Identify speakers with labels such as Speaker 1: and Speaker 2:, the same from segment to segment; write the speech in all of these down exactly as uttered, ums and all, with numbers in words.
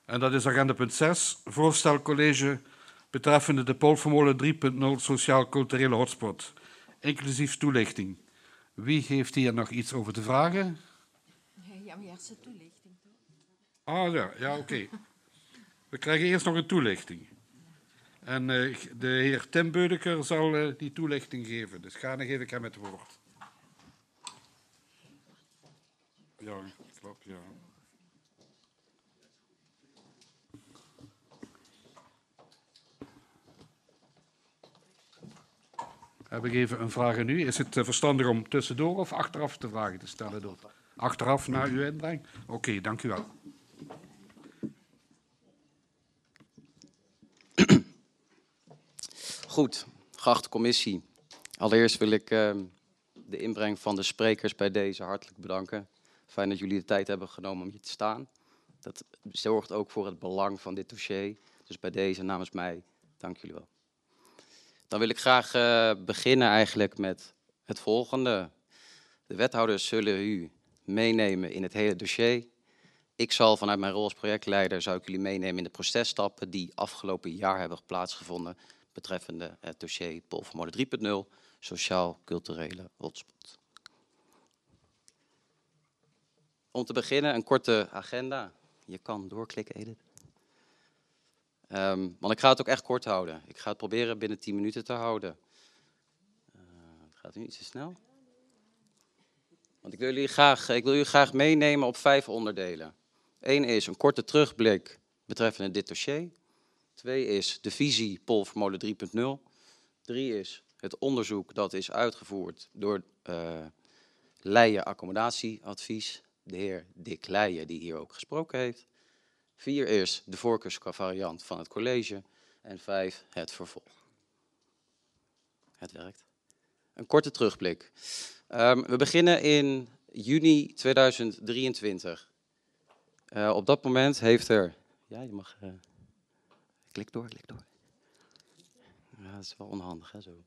Speaker 1: En dat is agenda punt zes, voorstelcollege betreffende de Polvermolen drie punt nul sociaal-culturele hotspot, inclusief toelichting. Wie heeft hier nog iets over te vragen?
Speaker 2: Ja, maar eerst de toelichting.
Speaker 1: Ah ja, ja oké. Okay. We krijgen eerst nog een toelichting. En uh, de heer Tim Beudeker zal uh, die toelichting geven. Dus ga dan geef ik hem het woord. Ja, klopt, ja. Heb ik even een vraag nu. Is het uh, verstandig om tussendoor of achteraf de vragen te stellen? Door? Achteraf na uw inbreng? Oké, okay, dank u wel.
Speaker 3: Goed, geachte commissie. Allereerst wil ik uh, de inbreng van de sprekers bij deze hartelijk bedanken. Fijn dat jullie de tijd hebben genomen om hier te staan. Dat zorgt ook voor het belang van dit dossier. Dus bij deze namens mij, dank jullie wel. Dan wil ik graag uh, beginnen eigenlijk met het volgende. De wethouders zullen u meenemen in het hele dossier. Ik zal vanuit mijn rol als projectleider zou ik jullie meenemen in de processtappen die afgelopen jaar hebben plaatsgevonden betreffende het dossier Polvermolen drie punt nul, sociaal-culturele hotspot. Om te beginnen een korte agenda. Je kan doorklikken, Edith. Um, want ik ga het ook echt kort houden. Ik ga het proberen binnen tien minuten te houden. Uh, het gaat nu iets te snel. Want ik wil jullie graag, ik wil jullie graag meenemen op vijf onderdelen. Eén is een korte terugblik betreffende dit dossier. Twee is de visie Polvermolen drie punt nul. Drie is het onderzoek dat is uitgevoerd door uh, Leijen Accommodatieadvies, de heer Dick Leijen, die hier ook gesproken heeft. Vier is de voorkeursvariant van het college. En vijf, het vervolg. Het werkt. Een korte terugblik. Um, we beginnen in juni tweeduizend drieëntwintig. Uh, op dat moment heeft er... Ja, je mag... Uh, klik door, klik door. Ja, dat is wel onhandig, hè, zo.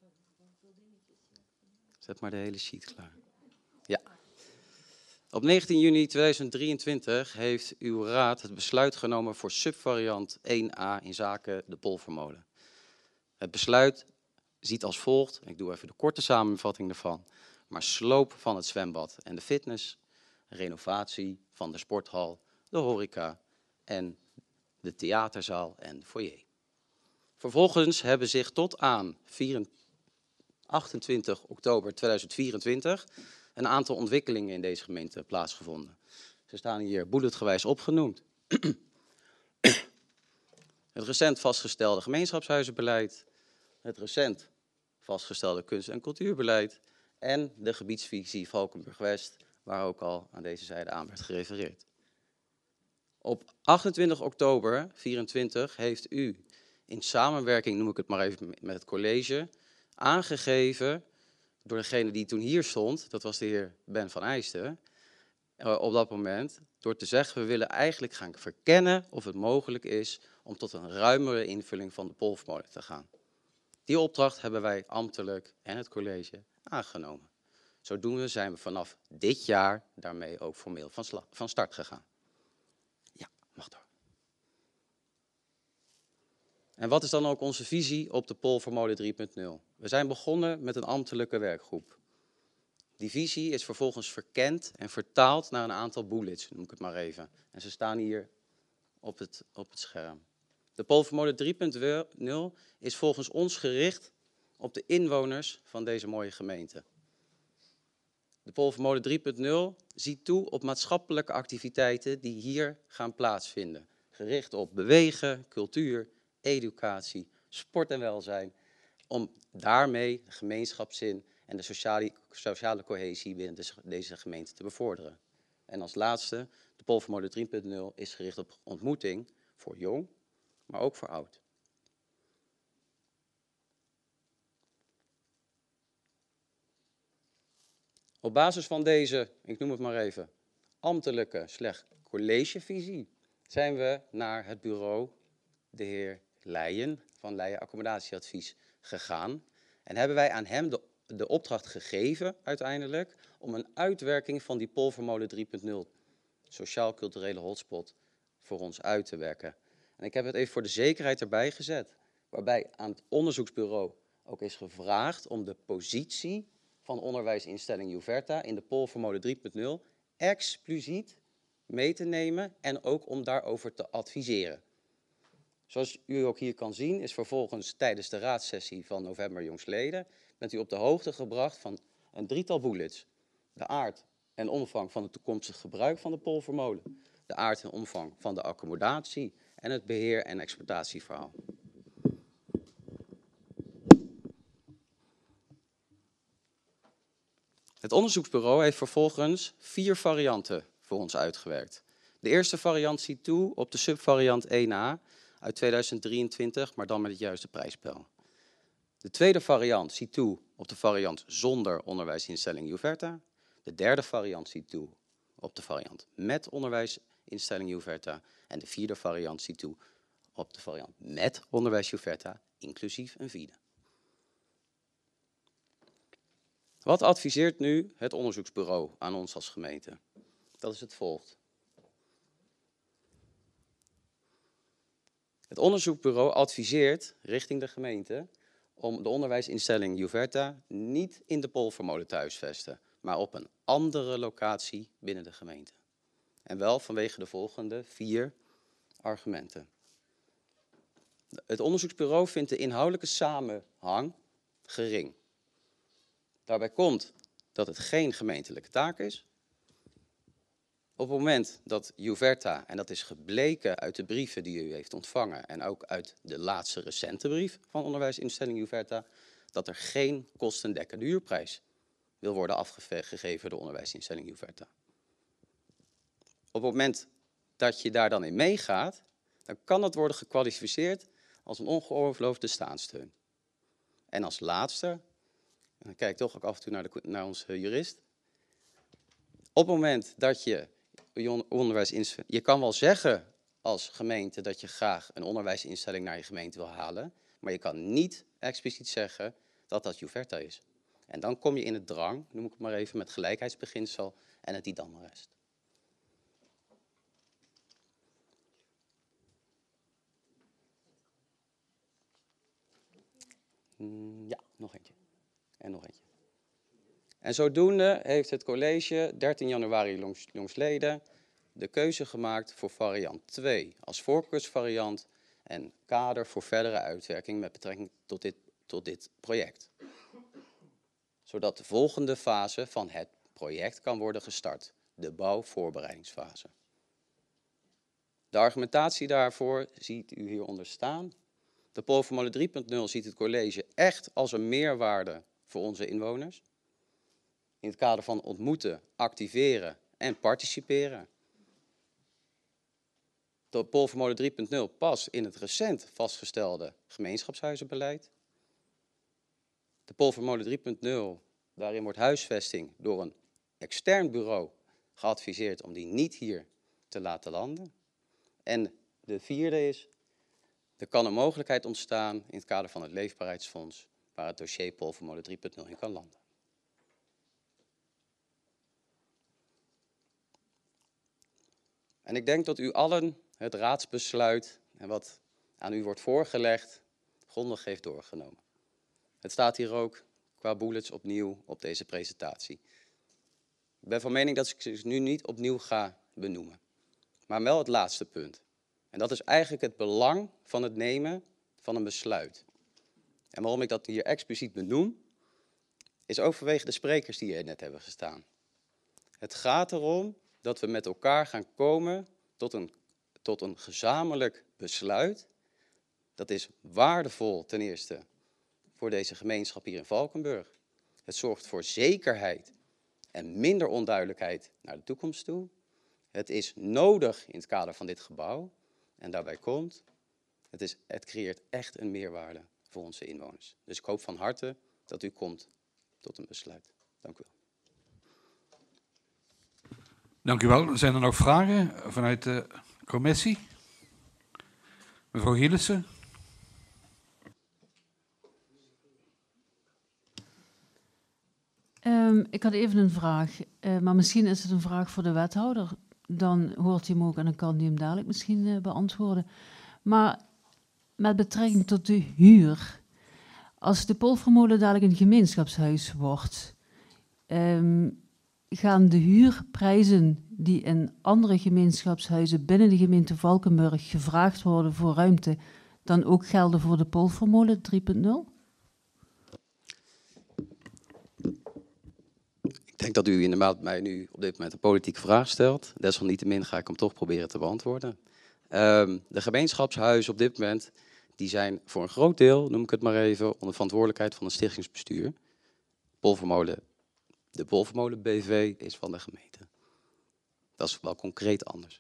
Speaker 3: Zet maar de hele sheet klaar. Ja. Op negentien juni tweeduizend drieëntwintig heeft uw raad het besluit genomen voor subvariant één a in zaken de Polvermolen. Het besluit ziet als volgt, ik doe even de korte samenvatting ervan, maar sloop van het zwembad en de fitness, renovatie van de sporthal, de horeca en de theaterzaal en foyer. Vervolgens hebben zich tot aan achtentwintig oktober tweeduizend vierentwintig een aantal ontwikkelingen in deze gemeente plaatsgevonden. Ze staan hier bulletgewijs opgenoemd. Het recent vastgestelde gemeenschapshuizenbeleid, het recent vastgestelde kunst- en cultuurbeleid en de gebiedsvisie Valkenburg-West, waar ook al aan deze zijde aan werd gerefereerd. Op achtentwintig oktober vierentwintig heeft u in samenwerking, noem ik het maar even met het college, aangegeven door degene die toen hier stond, dat was de heer Ben van Eijsten, uh, op dat moment, door te zeggen, we willen eigenlijk gaan verkennen of het mogelijk is om tot een ruimere invulling van de Polvermolen te gaan. Die opdracht hebben wij ambtelijk en het college aangenomen. Zodoende zijn we vanaf dit jaar daarmee ook formeel van, van start gegaan. Ja, mag door. En wat is dan ook onze visie op de Polvermolen drie punt nul? We zijn begonnen met een ambtelijke werkgroep. Die visie is vervolgens verkend en vertaald naar een aantal bullets, noem ik het maar even. En ze staan hier op het, op het scherm. De Polvermolen drie punt nul is volgens ons gericht op de inwoners van deze mooie gemeente. De Polvermolen drie punt nul ziet toe op maatschappelijke activiteiten die hier gaan plaatsvinden. Gericht op bewegen, cultuur, educatie, sport en welzijn. Om daarmee de gemeenschapszin en de sociale, sociale cohesie binnen de, deze gemeente te bevorderen. En als laatste, de Polvermolen drie punt nul is gericht op ontmoeting voor jong, maar ook voor oud. Op basis van deze, ik noem het maar even, ambtelijke slecht collegevisie, zijn we naar het bureau de heer Leijen van Leijen Accommodatieadvies gegaan. En hebben wij aan hem de, de opdracht gegeven uiteindelijk om een uitwerking van die Polvermolen drie punt nul sociaal-culturele hotspot voor ons uit te werken. En ik heb het even voor de zekerheid erbij gezet, waarbij aan het onderzoeksbureau ook is gevraagd om de positie van onderwijsinstelling Juverta in de Polformule drie punt nul expliciet mee te nemen en ook om daarover te adviseren. Zoals u ook hier kan zien, is vervolgens tijdens de raadssessie van november jongstleden, bent u op de hoogte gebracht van een drietal bullets. De aard en omvang van het toekomstig gebruik van de polvermolen, de aard en omvang van de accommodatie en het beheer- en exploitatieverhaal. Het onderzoeksbureau heeft vervolgens vier varianten voor ons uitgewerkt. De eerste variant ziet toe op de subvariant één a uit tweeduizend drieëntwintig, maar dan met het juiste prijsspel. De tweede variant ziet toe op de variant zonder onderwijsinstelling Juverta. De derde variant ziet toe op de variant met onderwijsinstelling Juverta. En de vierde variant ziet toe op de variant met onderwijs Juverta, inclusief een vierde. Wat adviseert nu het onderzoeksbureau aan ons als gemeente? Dat is het volgt. Het onderzoeksbureau adviseert richting de gemeente om de onderwijsinstelling Juverta niet in de Polvermolen te huisvesten, maar op een andere locatie binnen de gemeente. En wel vanwege de volgende vier argumenten. Het onderzoeksbureau vindt de inhoudelijke samenhang gering. Daarbij komt dat het geen gemeentelijke taak is. Op het moment dat Juverta, en dat is gebleken uit de brieven die u heeft ontvangen en ook uit de laatste recente brief van onderwijsinstelling Juverta, dat er geen kostendekkende huurprijs wil worden afgegeven door onderwijsinstelling Juverta. Op het moment dat je daar dan in meegaat, dan kan dat worden gekwalificeerd als een ongeoorloofde staatssteun. En als laatste, en dan kijk ik toch ook af en toe naar, de, naar onze jurist. Op het moment dat je onderwijsinstelling, je kan wel zeggen als gemeente dat je graag een onderwijsinstelling naar je gemeente wil halen, maar je kan niet expliciet zeggen dat dat Juverta is. En dan kom je in het drang, noem ik het maar even, met gelijkheidsbeginsel en het idem-arrest. Ja, nog eentje. En nog eentje. En zodoende heeft het college dertien januari jongstleden de keuze gemaakt voor variant twee als voorkeursvariant en kader voor verdere uitwerking met betrekking tot dit, tot dit project. Zodat de volgende fase van het project kan worden gestart, de bouwvoorbereidingsfase. De argumentatie daarvoor ziet u hieronder staan. De Polvermolen drie punt nul ziet het college echt als een meerwaarde voor onze inwoners. In het kader van ontmoeten, activeren en participeren. De Polvermolen drie punt nul past in het recent vastgestelde gemeenschapshuizenbeleid. De Polvermolen drie punt nul, daarin wordt huisvesting door een extern bureau geadviseerd om die niet hier te laten landen. En de vierde is, er kan een mogelijkheid ontstaan in het kader van het Leefbaarheidsfonds waar het dossier Polvermolen drie punt nul in kan landen. En ik denk dat u allen het raadsbesluit en wat aan u wordt voorgelegd grondig heeft doorgenomen. Het staat hier ook qua bullets opnieuw op deze presentatie. Ik ben van mening dat ik ze nu niet opnieuw ga benoemen. Maar wel het laatste punt. En dat is eigenlijk het belang van het nemen van een besluit. En waarom ik dat hier expliciet benoem, is ook vanwege de sprekers die hier net hebben gestaan. Het gaat erom dat we met elkaar gaan komen tot een, tot een gezamenlijk besluit. Dat is waardevol ten eerste voor deze gemeenschap hier in Valkenburg. Het zorgt voor zekerheid en minder onduidelijkheid naar de toekomst toe. Het is nodig in het kader van dit gebouw. En daarbij komt, het, is, het creëert echt een meerwaarde voor onze inwoners. Dus ik hoop van harte dat u komt tot een besluit. Dank u wel.
Speaker 1: Dank u wel. Zijn er nog vragen vanuit de commissie? Mevrouw Gielissen.
Speaker 2: Um, ik had even een vraag, uh, maar misschien is het een vraag voor de wethouder.
Speaker 4: dan hoort hij hem ook en dan kan hij hem dadelijk misschien uh, beantwoorden. Maar met betrekking tot de huur. Als de Polvermolen dadelijk een gemeenschapshuis wordt, um, gaan de huurprijzen die in andere gemeenschapshuizen binnen de gemeente Valkenburg gevraagd worden voor ruimte, dan ook gelden voor de Polvermolen drie punt nul?
Speaker 3: Ik denk dat u inderdaad mij nu op dit moment een politieke vraag stelt. Desalniettemin ga ik hem toch proberen te beantwoorden. Um, de gemeenschapshuizen op dit moment, die zijn voor een groot deel, noem ik het maar even, onder verantwoordelijkheid van het stichtingsbestuur. Polvermolen, de Polvermolen B V is van de gemeente. Dat is wel concreet anders.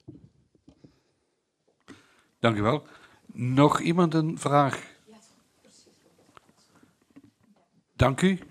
Speaker 1: Dank u wel. Nog iemand een vraag? Dank u.